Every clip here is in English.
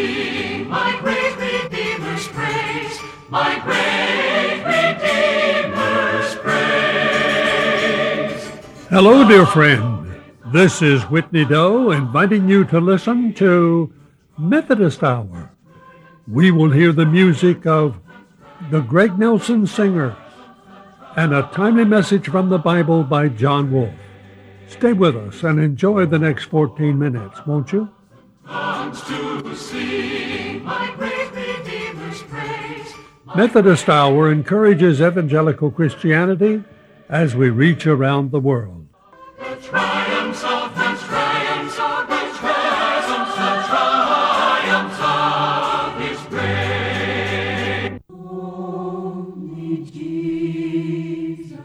sing my great Redeemer's praise, my great Redeemer's praise. Hello, dear friend. This is Whitney Doe inviting you to listen to Methodist Hour. We will hear the music of the Greg Nelson Singers and a timely message from the Bible by John Wolfe. Stay with us and enjoy the next 14 minutes, won't you? Comes to sing my great Redeemer's praise. Methodist Hour encourages evangelical Christianity as we reach around the world. The triumphs of the triumphs of the triumphs, the triumphs of His grace. Only Jesus,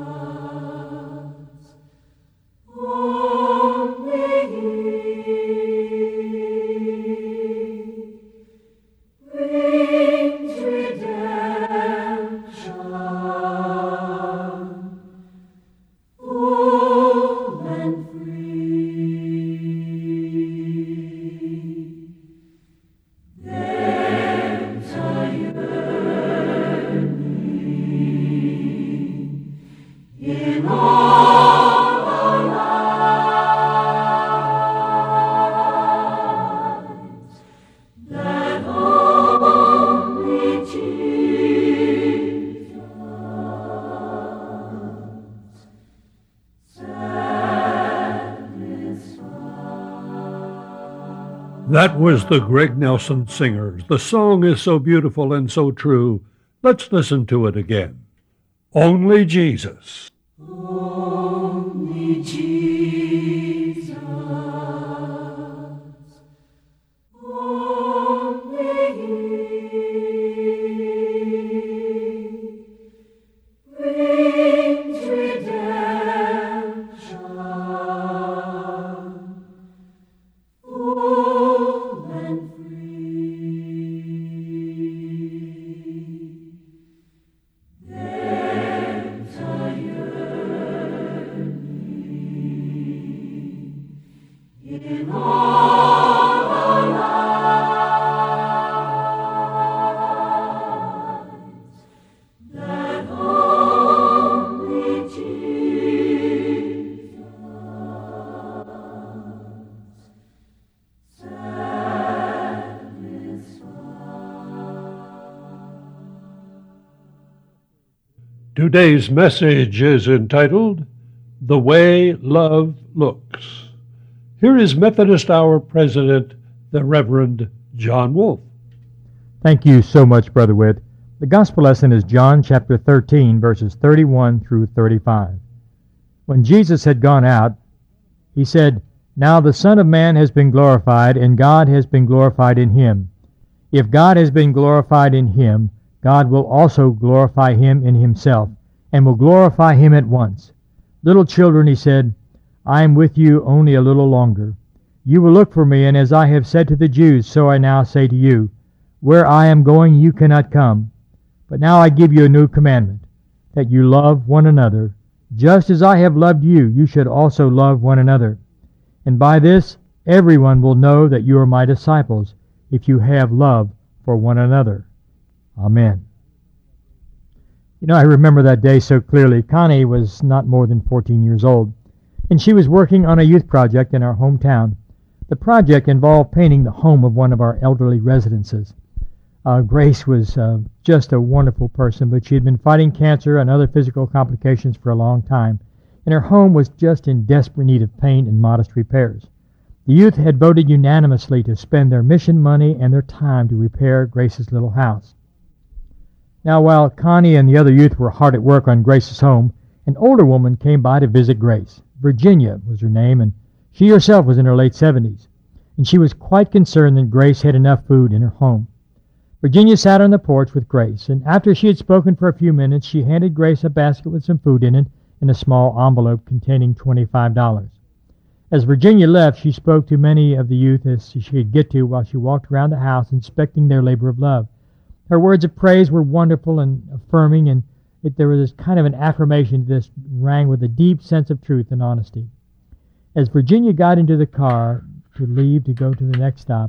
only He brings redemption. That was the Greg Nelson Singers. The song is so beautiful and so true. Let's listen to it again. Only Jesus. Only Jesus, only He brings redemption. Today's message is entitled, The Way Love Looks. Here is Methodist Hour President, the Reverend John Wolfe. Thank you so much, Brother Whit. The gospel lesson is John chapter 13, verses 31 through 35. When Jesus had gone out, he said, Now the Son of Man has been glorified, and God has been glorified in him. If God has been glorified in him, God will also glorify him in himself, and will glorify him at once. Little children, he said, I am with you only a little longer. You will look for me, and as I have said to the Jews, so I now say to you, Where I am going you cannot come. But now I give you a new commandment, that you love one another. Just as I have loved you, you should also love one another. And by this everyone will know that you are my disciples, if you have love for one another. Amen. You know, I remember that day so clearly. Connie was not more than 14 years old, and she was working on a youth project in our hometown. The project involved painting the home of one of our elderly residences. Grace was just a wonderful person, but she had been fighting cancer and other physical complications for a long time, and her home was just in desperate need of paint and modest repairs. The youth had voted unanimously to spend their mission money and their time to repair Grace's little house. Now, while Connie and the other youth were hard at work on Grace's home, an older woman came by to visit Grace. Virginia was her name, and she herself was in her late 70s, and she was quite concerned that Grace had enough food in her home. Virginia sat on the porch with Grace, and after she had spoken for a few minutes, she handed Grace a basket with some food in it and a small envelope containing $25. As Virginia left, she spoke to many of the youth as she could get to while she walked around the house inspecting their labor of love. Her words of praise were wonderful and affirming, and there was this kind of an affirmation that rang with a deep sense of truth and honesty. As Virginia got into the car to leave to go to the next stop,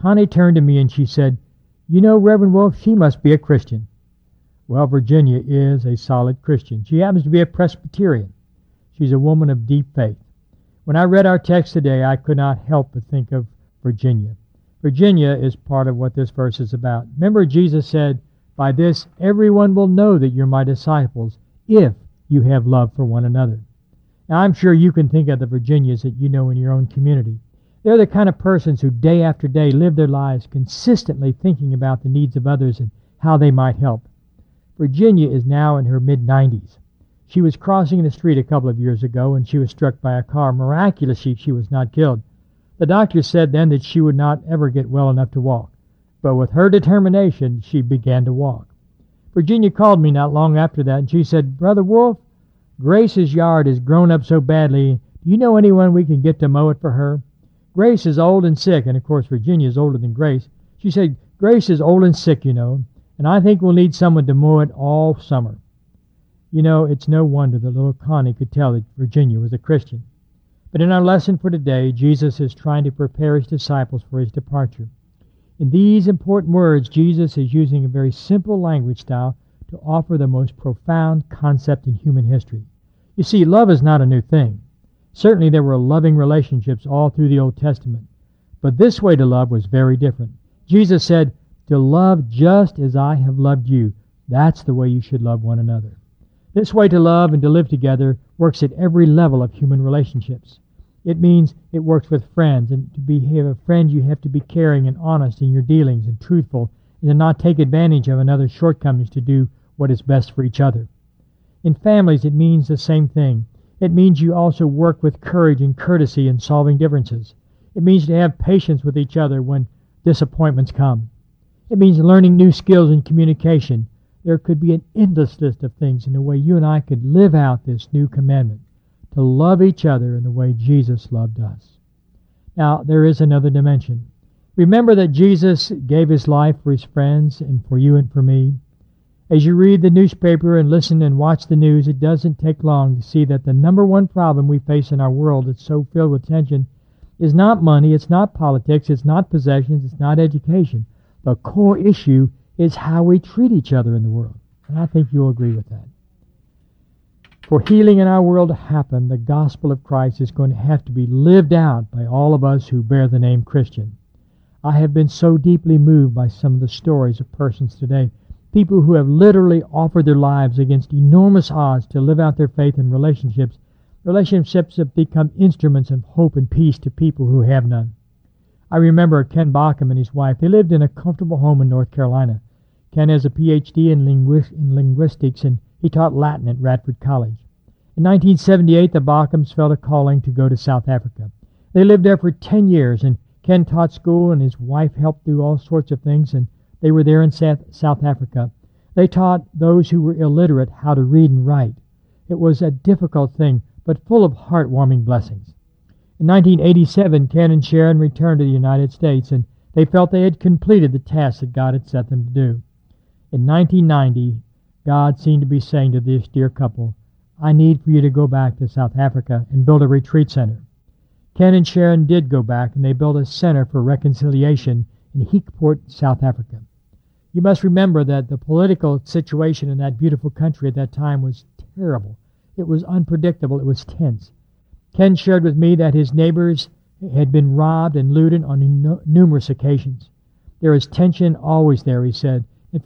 Connie turned to me and she said, "You know, Reverend Wolf, she must be a Christian." Well, Virginia is a solid Christian. She happens to be a Presbyterian. She's a woman of deep faith. When I read our text today, I could not help but think of Virginia. Virginia is part of what this verse is about. Remember, Jesus said, "By this everyone will know that you're my disciples, if you have love for one another." Now, I'm sure you can think of the Virginias that you know in your own community. They're the kind of persons who day after day live their lives consistently thinking about the needs of others and how they might help. Virginia is now in her mid-90s. She was crossing the street a couple of years ago and she was struck by a car. Miraculously, she was not killed. The doctor said then that she would not ever get well enough to walk. But with her determination, she began to walk. Virginia called me not long after that and she said, "Brother Wolf, Grace's yard has grown up so badly. Do you know anyone we can get to mow it for her? Grace is old and sick," and of course Virginia is older than Grace. She said, "Grace is old and sick, you know, and I think we'll need someone to mow it all summer." You know, it's no wonder that little Connie could tell that Virginia was a Christian. But in our lesson for today, Jesus is trying to prepare his disciples for his departure. In these important words, Jesus is using a very simple language style to offer the most profound concept in human history. You see, love is not a new thing. Certainly there were loving relationships all through the Old Testament. But this way to love was very different. Jesus said, "To love just as I have loved you, that's the way you should love one another." This way to love and to live together works at every level of human relationships. It means it works with friends, and to be a friend you have to be caring and honest in your dealings and truthful, and to not take advantage of another's shortcomings to do what is best for each other. In families it means the same thing. It means you also work with courage and courtesy in solving differences. It means to have patience with each other when disappointments come. It means learning new skills in communication. There could be an endless list of things in the way you and I could live out this new commandment, to love each other in the way Jesus loved us. Now, there is another dimension. Remember that Jesus gave his life for his friends and for you and for me. As you read the newspaper and listen and watch the news, it doesn't take long to see that the number one problem we face in our world that's so filled with tension is not money, it's not politics, it's not possessions, it's not education. The core issue is how we treat each other in the world. And I think you'll agree with that. For healing in our world to happen, the gospel of Christ is going to have to be lived out by all of us who bear the name Christian. I have been so deeply moved by some of the stories of persons today, people who have literally offered their lives against enormous odds to live out their faith in relationships. Relationships have become instruments of hope and peace to people who have none. I remember Ken Bauckham and his wife. They lived in a comfortable home in North Carolina. Ken has a Ph.D. in linguistics, and he taught Latin at Radford College. In 1978, the Bauckhams felt a calling to go to South Africa. They lived there for 10 years, and Ken taught school, and his wife helped do all sorts of things, and they were there in South Africa. They taught those who were illiterate how to read and write. It was a difficult thing, but full of heartwarming blessings. In 1987, Ken and Sharon returned to the United States, and they felt they had completed the task that God had set them to do. In 1990, God seemed to be saying to this dear couple, "I need for you to go back to South Africa and build a retreat center." Ken and Sharon did go back, and they built a center for reconciliation in Heekport, South Africa. You must remember that the political situation in that beautiful country at that time was terrible. It was unpredictable. It was tense. Ken shared with me that his neighbors had been robbed and looted on numerous occasions. There is tension always there, he said, and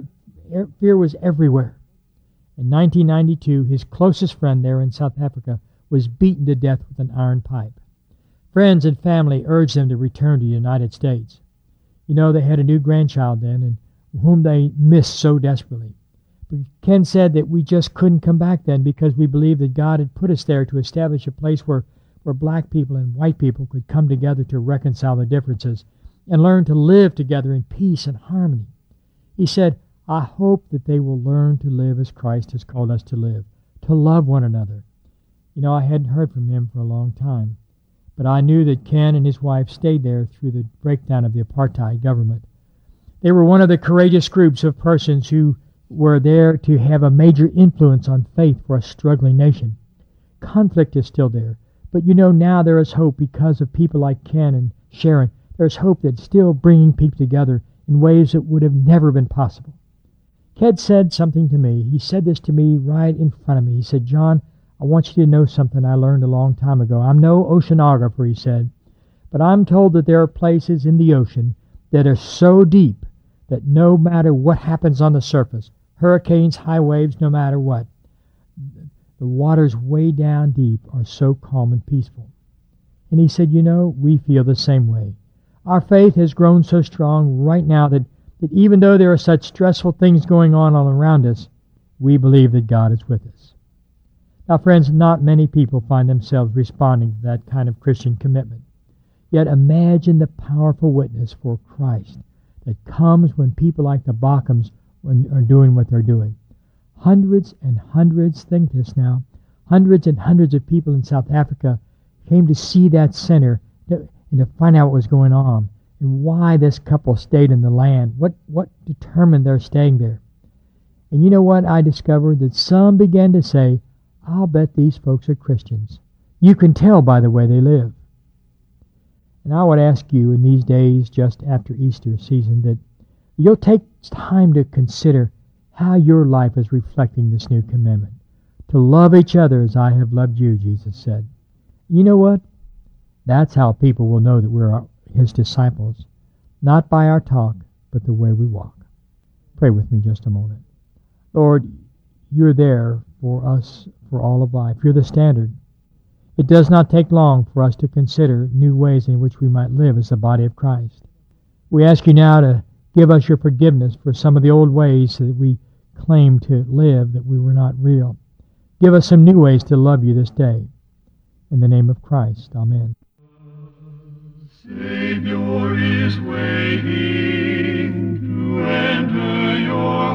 fear was everywhere. In 1992, his closest friend there in South Africa was beaten to death with an iron pipe. Friends and family urged them to return to the United States. You know, they had a new grandchild then, and whom they missed so desperately. But Ken said that we just couldn't come back then because we believed that God had put us there to establish a place where black people and white people could come together to reconcile their differences and learn to live together in peace and harmony. He said, "I hope that they will learn to live as Christ has called us to live, to love one another." You know, I hadn't heard from him for a long time, but I knew that Ken and his wife stayed there through the breakdown of the apartheid government. They were one of the courageous groups of persons who were there to have a major influence on faith for a struggling nation. Conflict is still there, but you know now there is hope because of people like Ken and Sharon. There's hope that's still bringing people together in ways that would have never been possible. Ked said something to me. He said this to me right in front of me. He said, John, I want you to know something I learned a long time ago. I'm no oceanographer, he said, but I'm told that there are places in the ocean that are so deep that no matter what happens on the surface, hurricanes, high waves, no matter what, the waters way down deep are so calm and peaceful. And he said, we feel the same way. Our faith has grown so strong right now that even though there are such stressful things going on all around us, we believe that God is with us. Now, friends, not many people find themselves responding to that kind of Christian commitment. Yet imagine the powerful witness for Christ that comes when people like the Bachams are doing what they're doing. Hundreds and hundreds, think this now, hundreds and hundreds of people in South Africa came to see that center and to find out what was going on and why this couple stayed in the land, what determined their staying there. And you know what? I discovered that some began to say, I'll bet these folks are Christians. You can tell by the way they live. And I would ask you in these days just after Easter season that you'll take time to consider how your life is reflecting this new commandment. To love each other as I have loved you, Jesus said. You know what? That's how people will know that we're his disciples. Not by our talk, but the way we walk. Pray with me just a moment. Lord, you're there for us for all of life. You're the standard. It does not take long for us to consider new ways in which we might live as the body of Christ. We ask you now to give us your forgiveness for some of the old ways that we claim to live that we were not real. Give us some new ways to love you this day. In the name of Christ, amen. Savior is waiting to enter your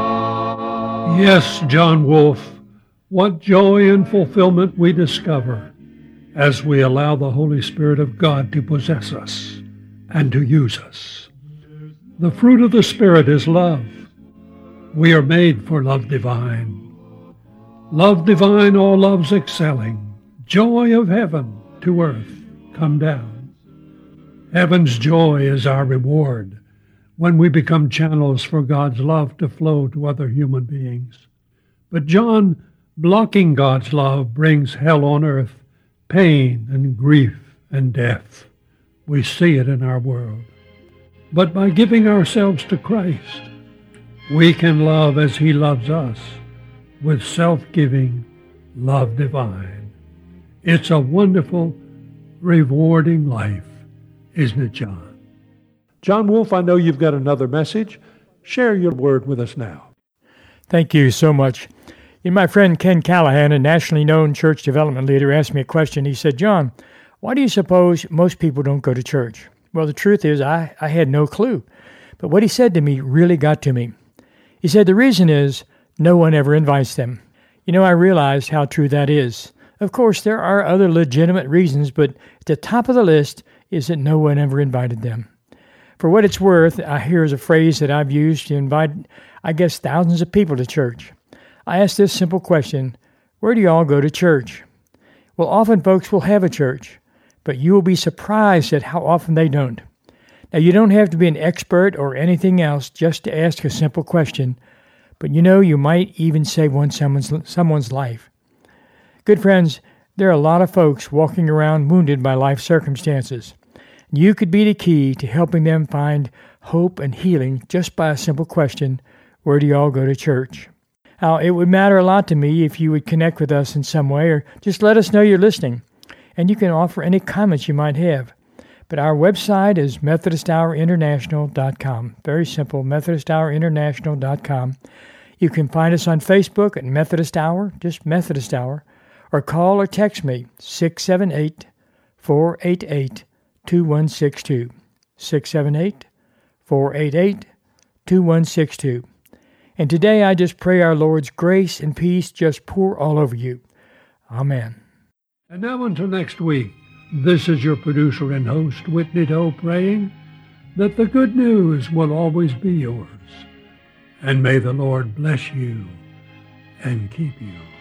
heart. Yes, John Wolfe, what joy and fulfillment we discover as we allow the Holy Spirit of God to possess us and to use us. The fruit of the Spirit is love. We are made for love divine. Love divine, all loves excelling, joy of heaven to earth come down. Heaven's joy is our reward when we become channels for God's love to flow to other human beings. But John, blocking God's love brings hell on earth, pain and grief and death. We see it in our world. But by giving ourselves to Christ, we can love as he loves us with self-giving love divine. It's a wonderful, rewarding life, isn't it, John? John Wolfe, I know you've got another message. Share your word with us now. Thank you so much. My friend Ken Callahan, a nationally known church development leader, asked me a question. He said, John, why do you suppose most people don't go to church? Well, the truth is I had no clue. But what he said to me really got to me. He said the reason is no one ever invites them. I realized how true that is. Of course, there are other legitimate reasons, but at the top of the list is that no one ever invited them. For what it's worth, here's a phrase that I've used to invite, thousands of people to church. I ask this simple question, where do you all go to church? Well, often folks will have a church, but you will be surprised at how often they don't. Now, you don't have to be an expert or anything else just to ask a simple question, but you might even save someone's life. Good friends, there are a lot of folks walking around wounded by life circumstances. You could be the key to helping them find hope and healing just by a simple question, where do you all go to church? Now, it would matter a lot to me if you would connect with us in some way or just let us know you're listening. And you can offer any comments you might have. But our website is MethodistHourInternational.com. Very simple, MethodistHourInternational.com. You can find us on Facebook at Methodist Hour, just Methodist Hour, or call or text me, 678-488-2162. 678-488-2162. And today I just pray our Lord's grace and peace just pour all over you. Amen. And now until next week, this is your producer and host, Whitney Doe, praying that the good news will always be yours. And may the Lord bless you and keep you.